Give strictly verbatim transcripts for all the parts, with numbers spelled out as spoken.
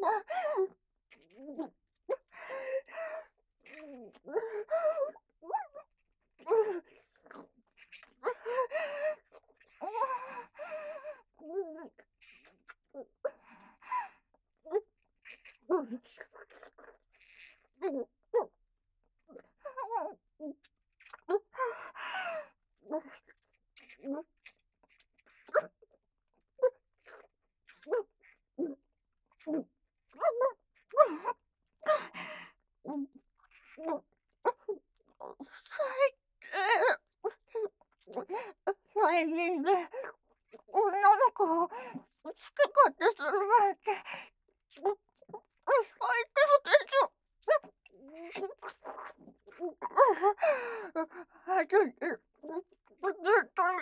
最近で女の子を好き勝手するなんて最低でしょ。あとで絶対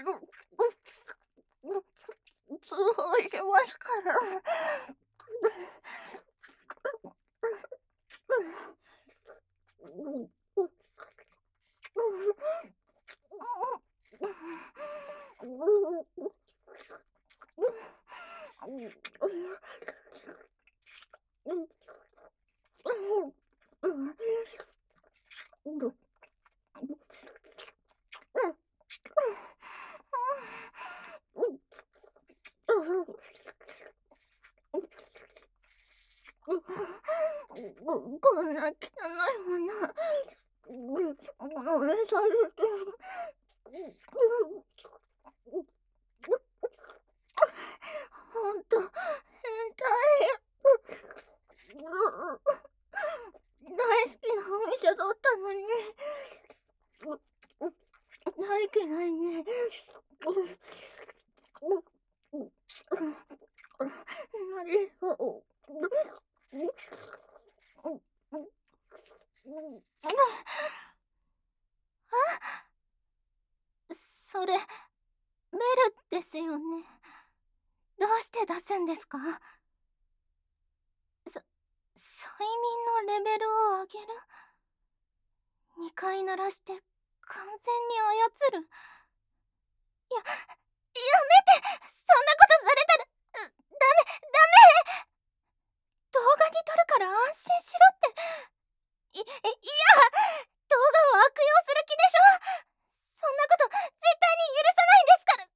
通報しますから。こんな汚いもの、おめされてる。ほんと、変態。大好きなお店だったのに。大嫌いね。なりそう。それ、ベルですよね。どうして出すんですか？さ、催眠のレベルを上げる？にかい鳴らして完全に操る？や、やめて！そんなことされたら、ダメ、ダメ！動画に撮るから安心しろって。い、いや、動画を悪用する気でしょ？そんなこと絶対に許さないんですから。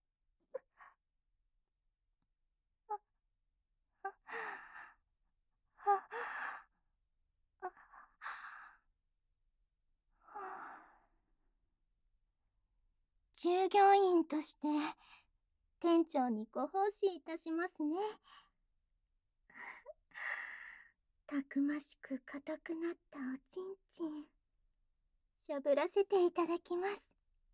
従業員として店長にご奉仕いたしますね。たくましく硬くなったおちんちん、しゃぶらせていただきます。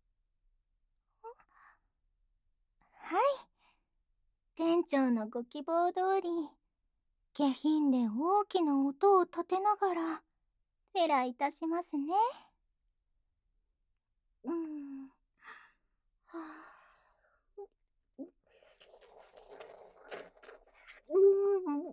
はい、店長のご希望通り、下品で大きな音を立てながらフェラいたしますね。うん、はあ、うん、うん、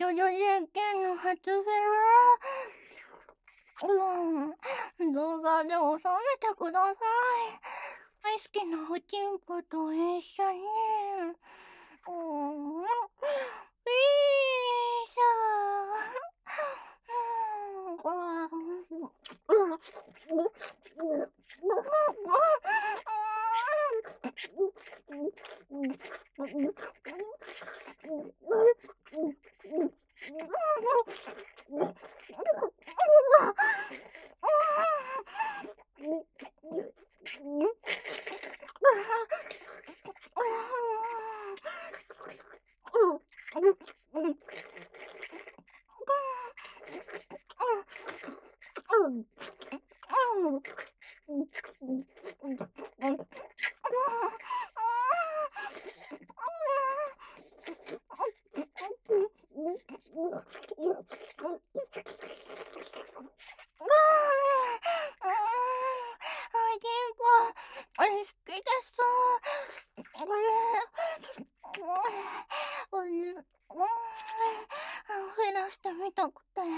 処女実験の発明は、うん、動画で収めてください。大好きなおちんぽと一緒に。うん、よいしょ。減らしてみたくて、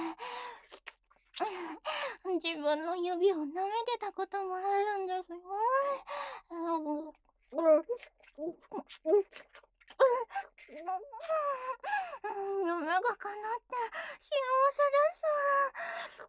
自分の指を舐めてたこともあるんですよ。夢が叶って幸せです。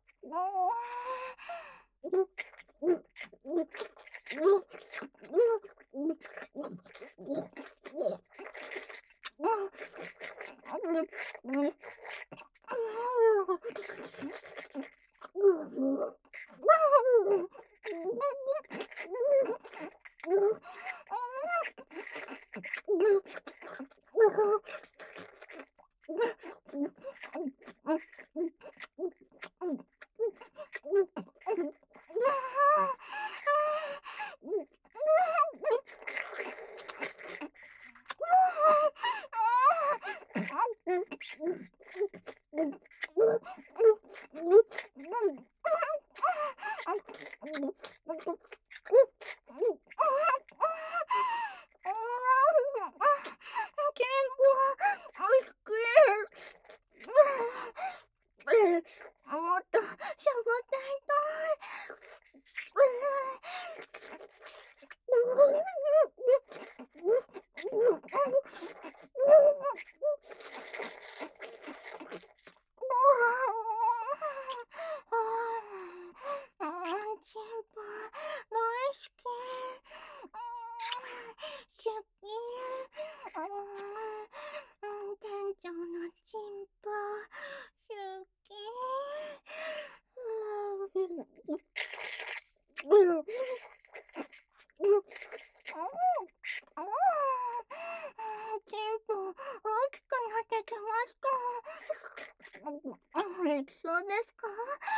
もっとしゃぶっていたチンポ大好き。出勤店長のチンポ出勤チンポ大きくなってきました。できそうですか？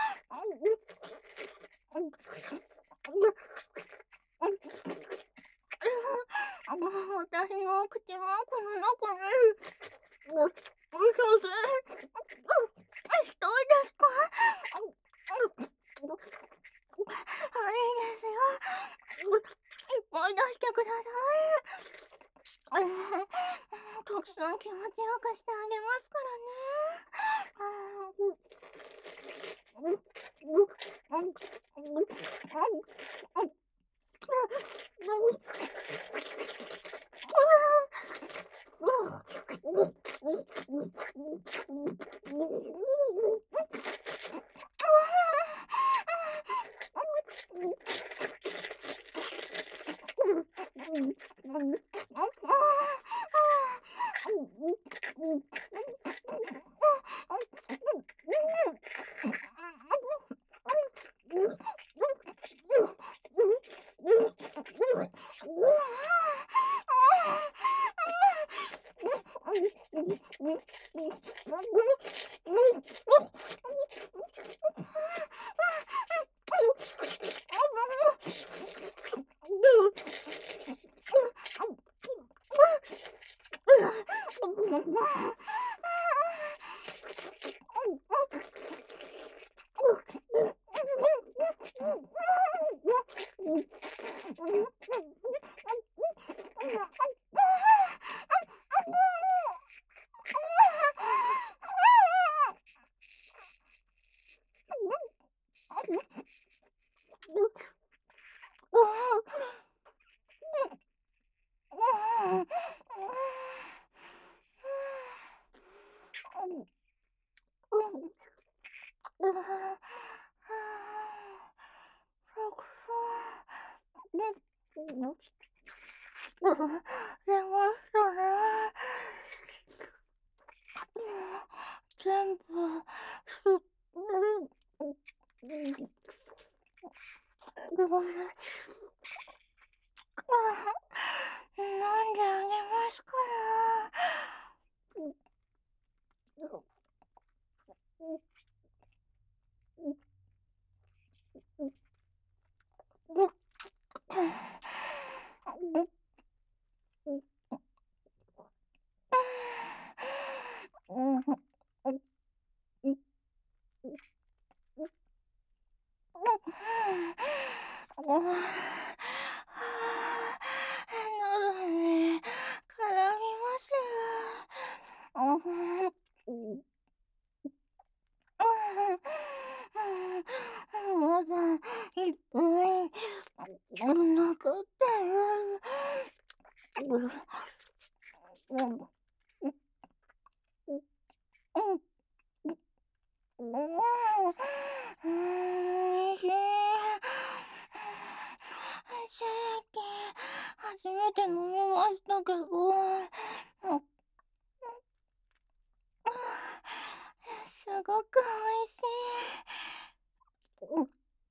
私の口はこの中に嘘でしたいですか？いいですよ。いっぱい出してください。たくさん気持ちよくしてあげますからね。 出ましたね。全部、すっ、ごめん。飲んであげますから喉に絡みます。まだいっぱい残ってる。おいしい。さっき初めて飲みましたけど、すごくおいしい。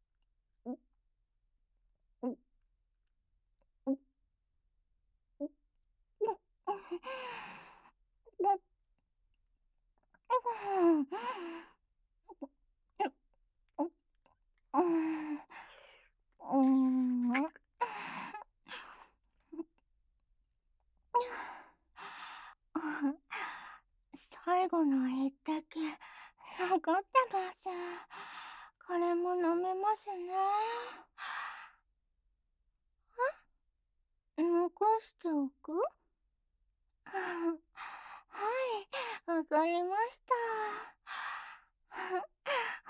最後の一滴残ってます。これも飲めますね。あ、残しておく？はい、わかりました。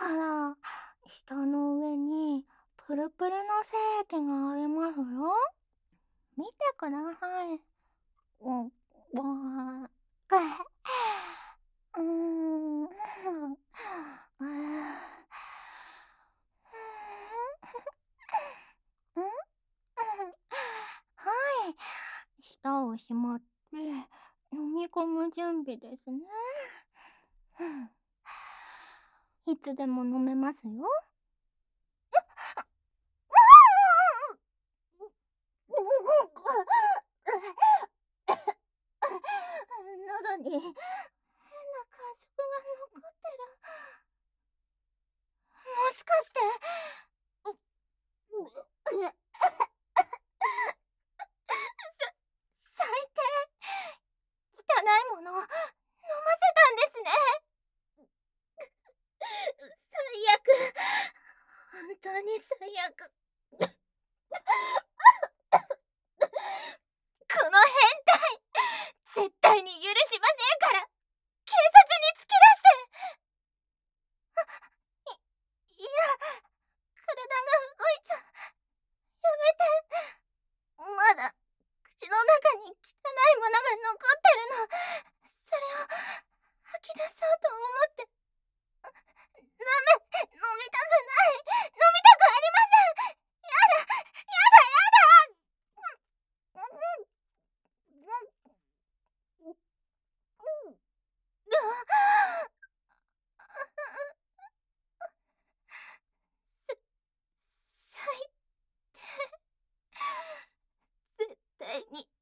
ほら、舌の上にプルプルの精液がありますよ。見てください。うん、わー、うーん、はい、舌をしまって飲み込む準備ですね。いつでも飲めますよ。喉に変な感触が残ってる。もしかして、さ、最低。汚いもの飲ませたんですね。最悪。本当に最悪。この変態、絶対に許しませんから、警察に突き出して。い、いや、体が動いちゃう。やめて。まだ、口の中に汚いものが残ってるの。それを吐き出そうと思って。ダメ、飲みたくない。飲みたくありません。やだ、やだ、やだ。す、最低。絶対に